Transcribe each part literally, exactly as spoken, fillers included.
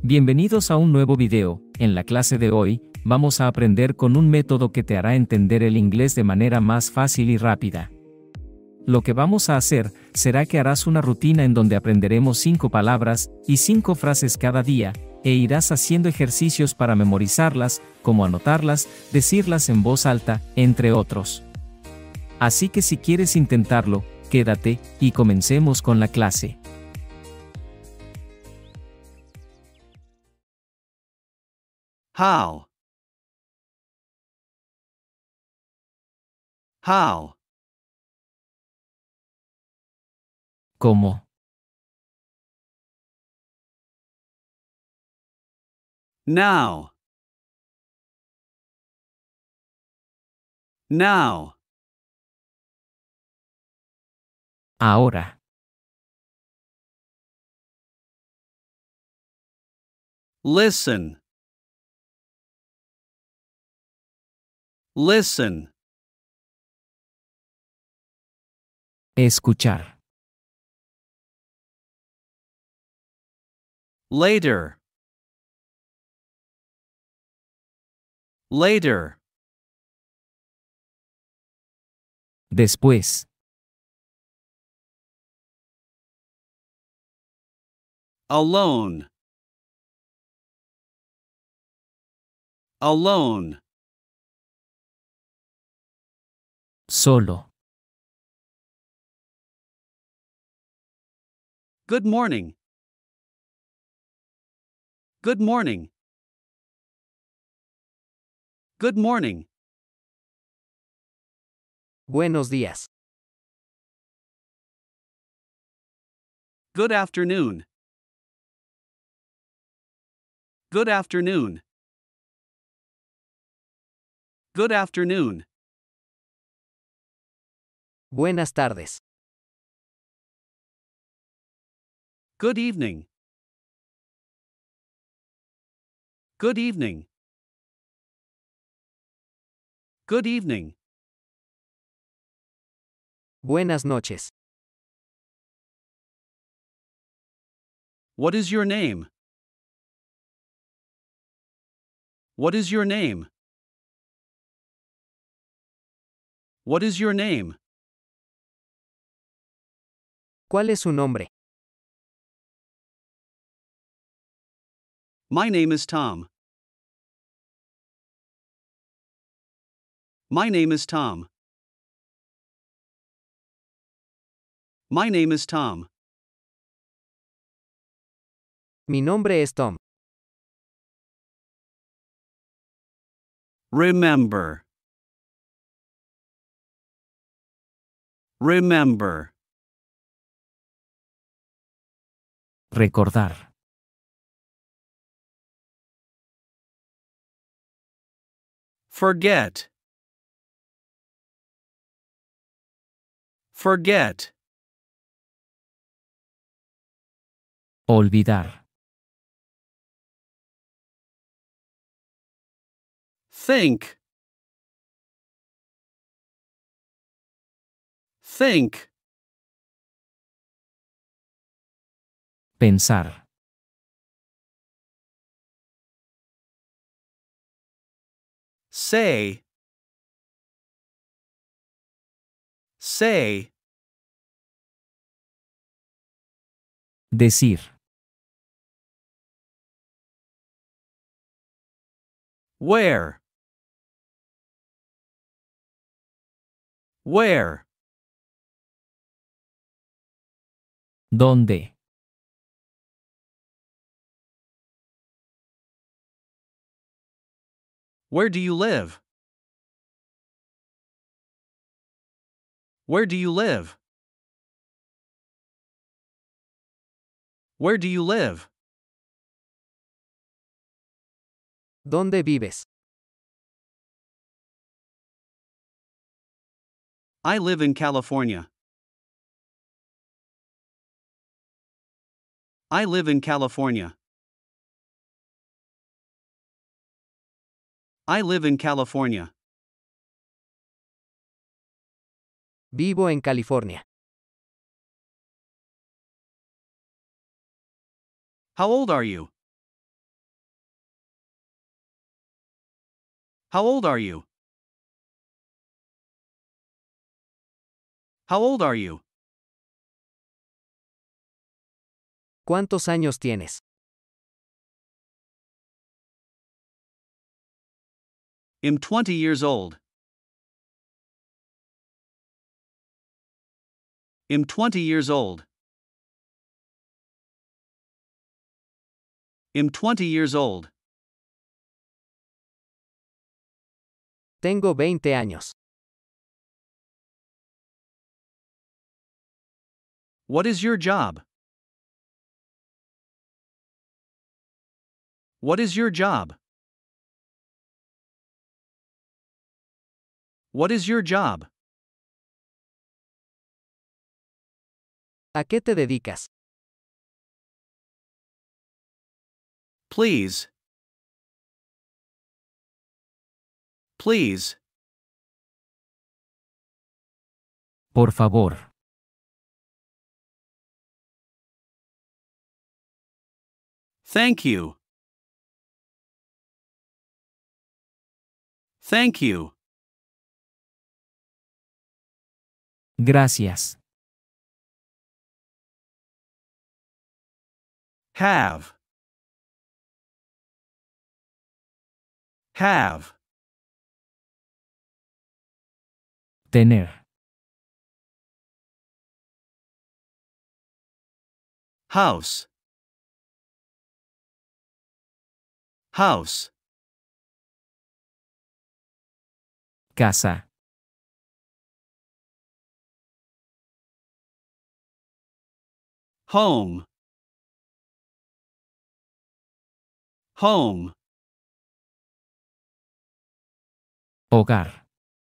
Bienvenidos a un nuevo video. En la clase de hoy, vamos a aprender con un método que te hará entender el inglés de manera más fácil y rápida. Lo que vamos a hacer será que harás una rutina en donde aprenderemos cinco palabras y cinco frases cada día, e irás haciendo ejercicios para memorizarlas, como anotarlas, decirlas en voz alta, entre otros. Así que si quieres intentarlo, quédate, y comencemos con la clase. How? How? ¿Cómo? Now. Now. Ahora. Listen. Listen. Escuchar. Later. Later. Después. Alone. Alone. Solo. Good morning. Good morning. Good morning. Buenos días. Good afternoon. Good afternoon. Good afternoon. Buenas tardes. Good evening. Good evening. Good evening. Buenas noches. What is your name? What is your name? What is your name? ¿Cuál es su nombre? My name is Tom. My name is Tom. My name is Tom. Mi nombre es Tom. Remember. Remember. Recordar. Forget. Forget. Olvidar. Think. Think. Pensar. Say. Say. Decir. Where. Where. ¿Dónde? Where do you live? Where do you live? Where do you live? ¿Dónde vives? I live in California. I live in California. I live in California. Vivo en California. How old are you? How old are you? How old are you? ¿Cuántos años tienes? I'm twenty years old. I'm twenty years old. I'm twenty years old. Tengo veinte años. What is your job? What is your job? What is your job? ¿A qué te dedicas? Please. Please. Por favor. Thank you. Thank you. Gracias. Have. Have. Tener. House. House. Casa. Home. Home. Hogar.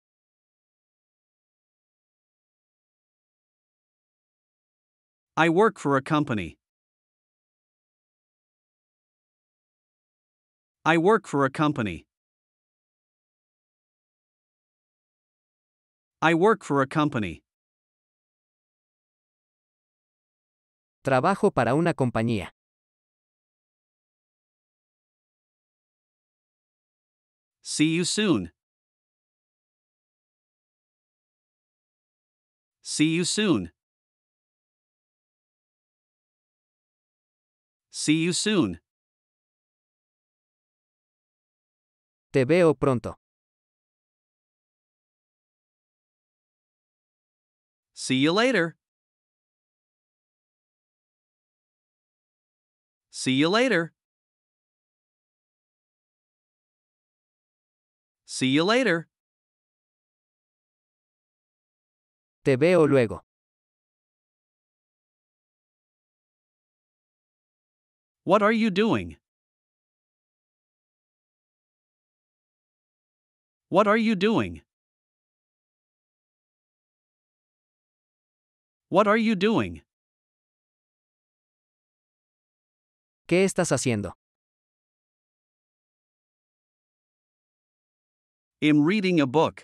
I work for a company. I work for a company. I work for a company. Trabajo para una compañía. See you soon. See you soon. See you soon. Te veo pronto. See you later. See you later. See you later. Te veo luego. What are you doing? What are you doing? What are you doing? ¿Qué estás haciendo? I'm reading a book.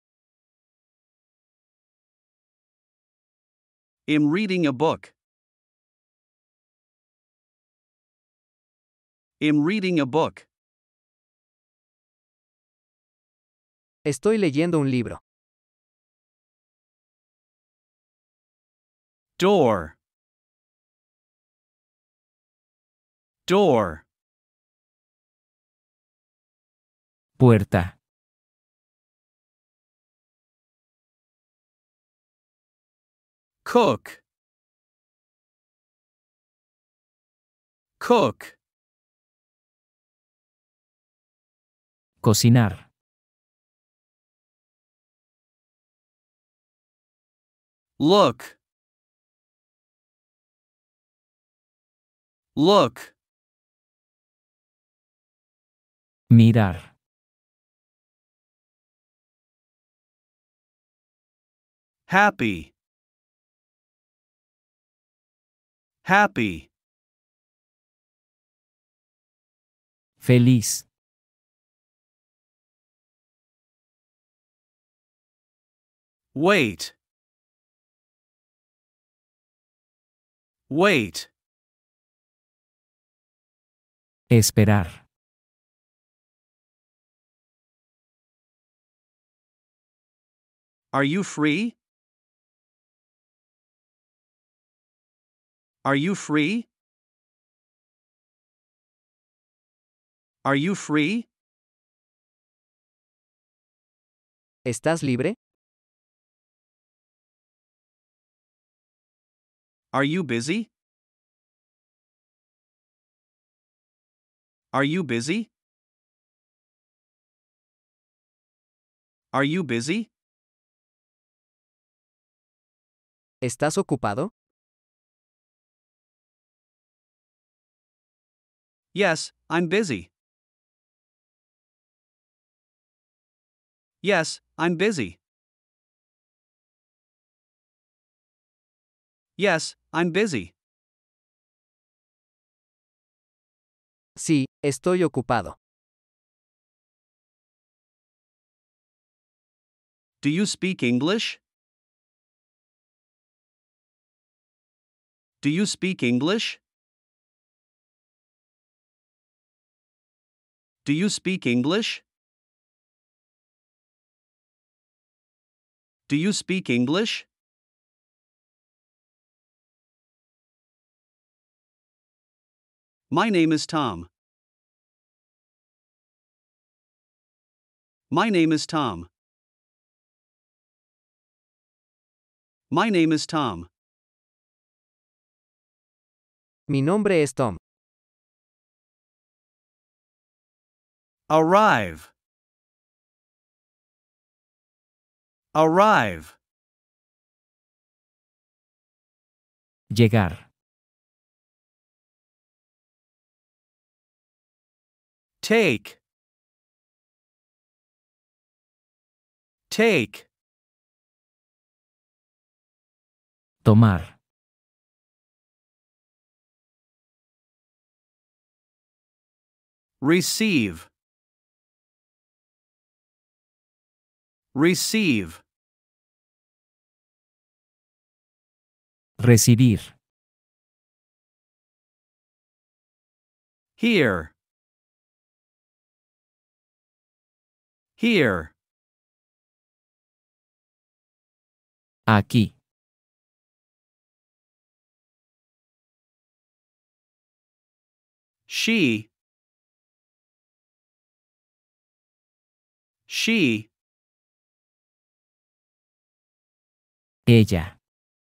I'm reading a book. I'm reading a book. Estoy leyendo un libro. Door. Door. Puerta. Cook. Cook. Cocinar. Look. Look. Mirar. Happy. Happy. Feliz. Wait. Wait. Esperar. Are you free? Are you free? Are you free? ¿Estás libre? Are you busy? Are you busy? Are you busy? ¿Estás ocupado? Yes, I'm busy. Yes, I'm busy. Yes, I'm busy. Sí, estoy ocupado. Do you speak English? Do you speak English? Do you speak English? Do you speak English? My name is Tom. My name is Tom. My name is Tom. Mi nombre es Tom. Arrive. Arrive. Llegar. Take. Take. Tomar. Receive. Receive. Recibir. Here. Here. Aquí. She. She. Ella.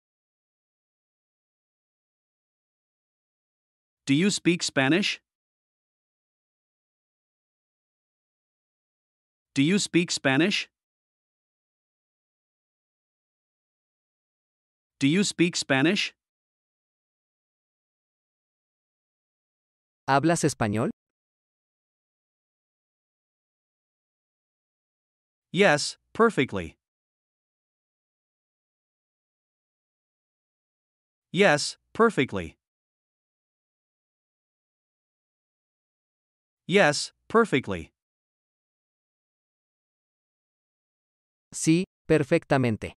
Do you speak Spanish? Do you speak Spanish? Do you speak Spanish? ¿Hablas español? Yes, perfectly. Yes, perfectly. Yes, perfectly. Sí, perfectamente.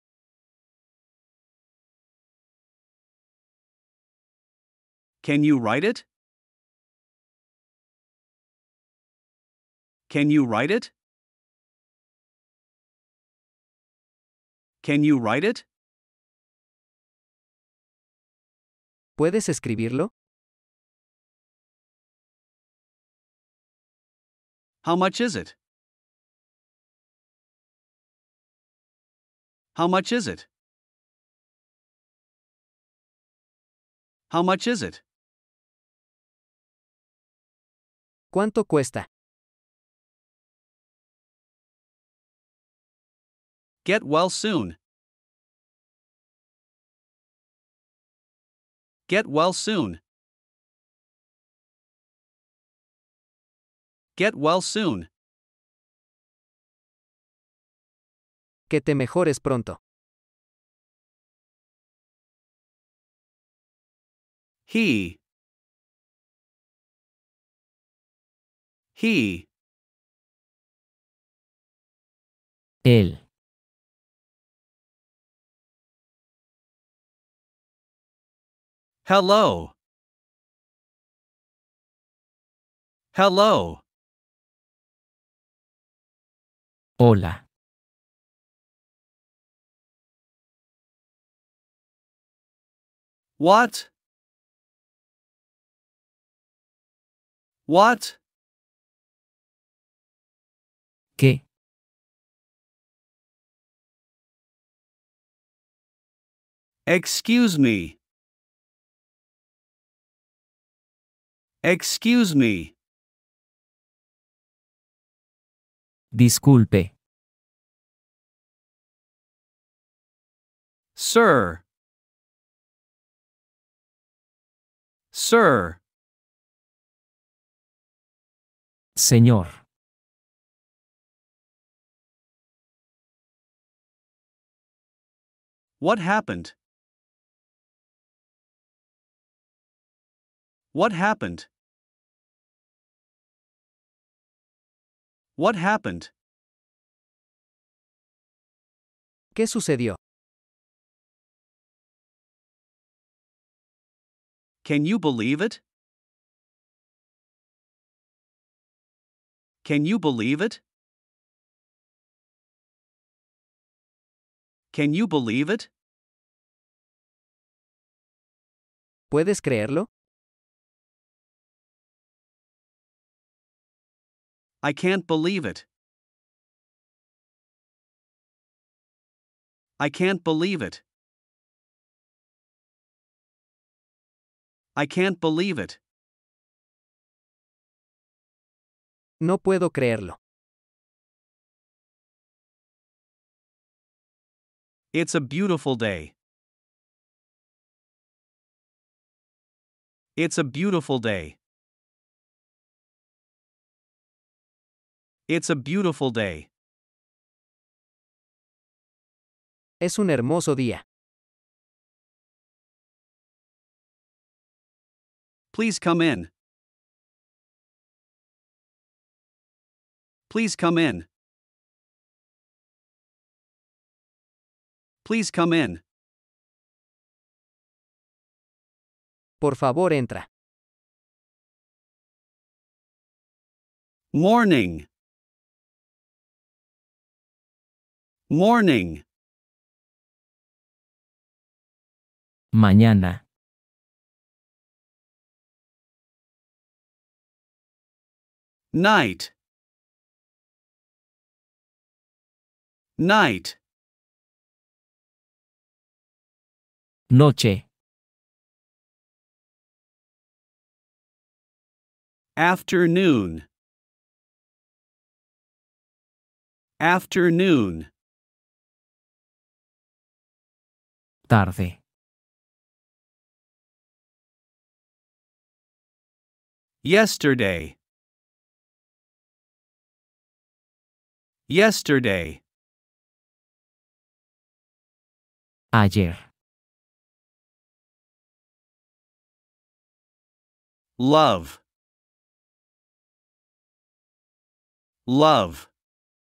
Can you write it? Can you write it? Can you write it? ¿Puedes escribirlo? How much is it? How much is it? How much is it? ¿Cuánto cuesta? Get well soon. Get well soon. Get well soon. Que te mejores pronto. He. He. Él. Hello. Hello. Hola. What? What? ¿Qué? Excuse me. Excuse me. Disculpe. Sir. Sir. Señor. What happened? What happened? What happened? ¿Qué sucedió? Can you believe it? Can you believe it? Can you believe it? ¿Puedes creerlo? I can't believe it. I can't believe it. I can't believe it. No puedo creerlo. It's a beautiful day. It's a beautiful day. It's a beautiful day. Es un hermoso día. Please come in. Please come in. Please come in. Por favor, entra. Morning. Morning. Mañana. Night. Night. Noche. Afternoon. Afternoon. Tarde. Yesterday. Yesterday. Ayer. Love. Love.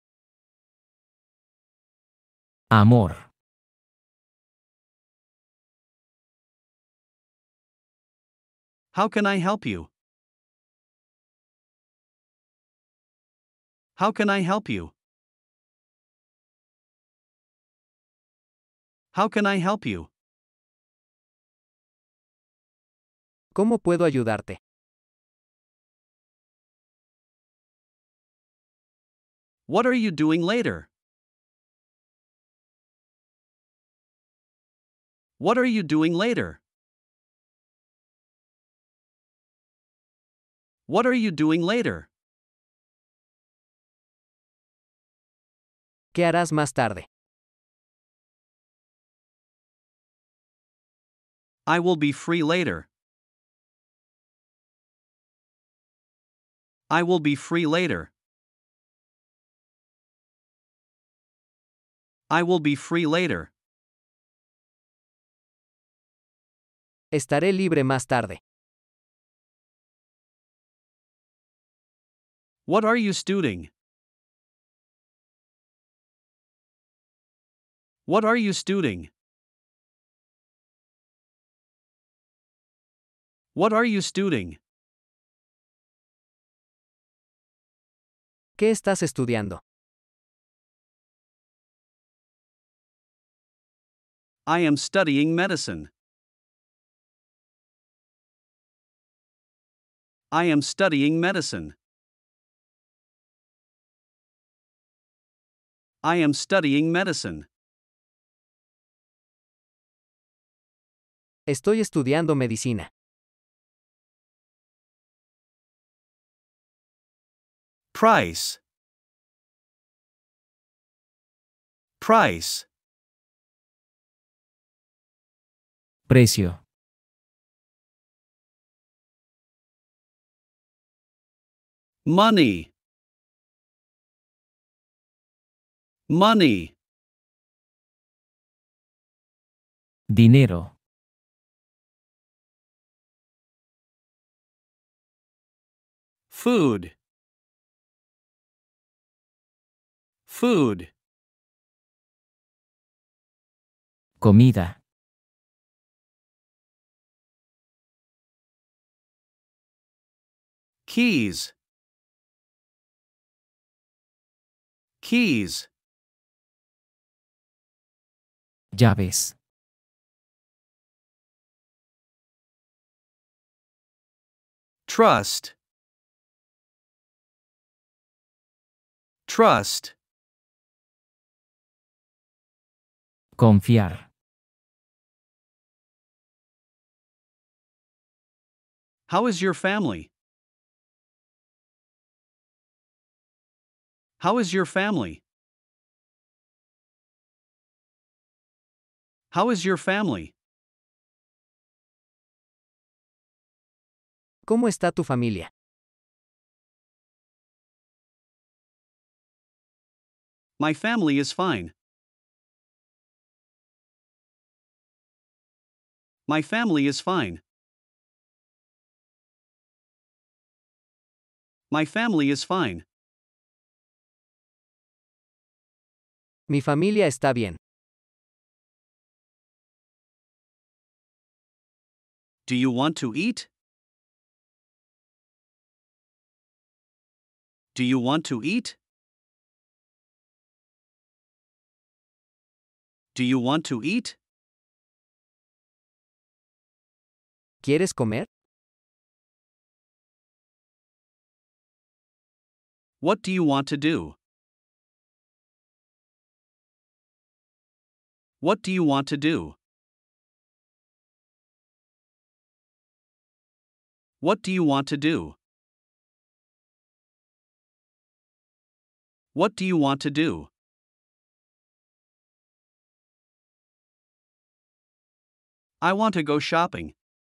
Amor. How can I help you? How can I help you? How can I help you? ¿Cómo puedo ayudarte? What are you doing later? What are you doing later? What are you doing later? ¿Qué harás más tarde? I will be free later. I will be free later. I will be free later. Estaré libre más tarde. What are you studying? What are you studying? What are you studying? ¿Qué estás estudiando? I am studying medicine. I am studying medicine. I am studying medicine. Estoy estudiando medicina. Price. Price. Precio. Money. Money. Dinero. Food. Food. Comida. Keys. Keys. Llaves. Trust. Trust. Confiar. How is your family? How is your family? How is your family? ¿Cómo está tu familia? My family is fine. My family is fine. My family is fine. Mi familia está bien. Do you want to eat? Do you want to eat? Do you want to eat? ¿Quieres comer? What do you want to do? What do you want to do? What do you want to do? What do you want to do? I want to go shopping.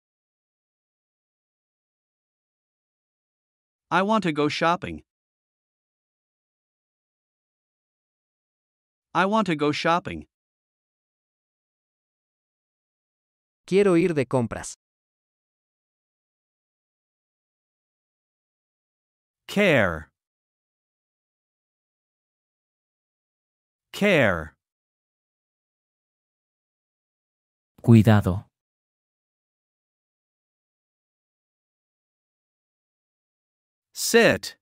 I want to go shopping. I want to go shopping. Quiero ir de compras. Care. Care. Cuidado. Sit.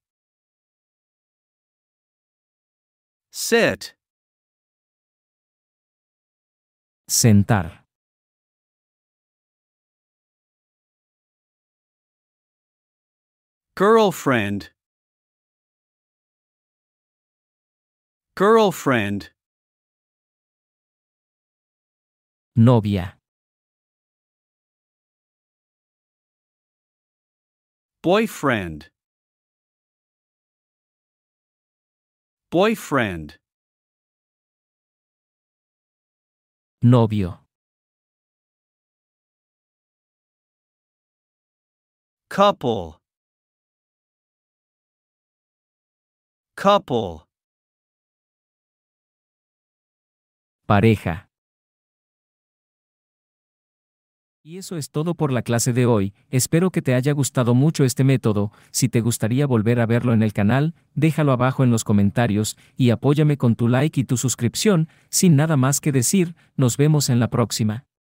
Sit. Sentar. Girlfriend. Girlfriend. Novia. Boyfriend. Boyfriend. Novio. Couple. Couple. Pareja. Y eso es todo por la clase de hoy. Espero que te haya gustado mucho este método. Si te gustaría volver a verlo en el canal, déjalo abajo en los comentarios y apóyame con tu like y tu suscripción. Sin nada más que decir, nos vemos en la próxima.